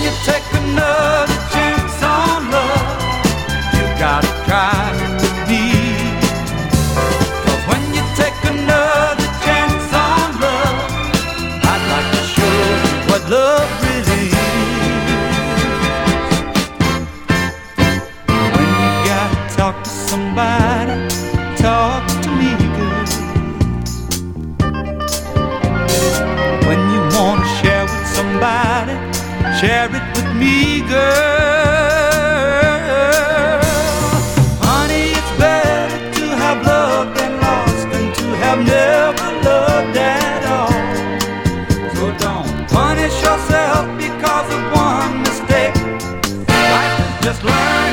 you take another chance on love, you gotta try to be. 'Cause when you take another chance on love, I'd like to show you what love really is. When you gotta talk to somebody, talk to me, girl. When you wanna share with somebody, share it with me, girl. Honey, it's better to have loved and lost than to have never loved at all. So don't punish yourself because of one mistake. Life is just learning.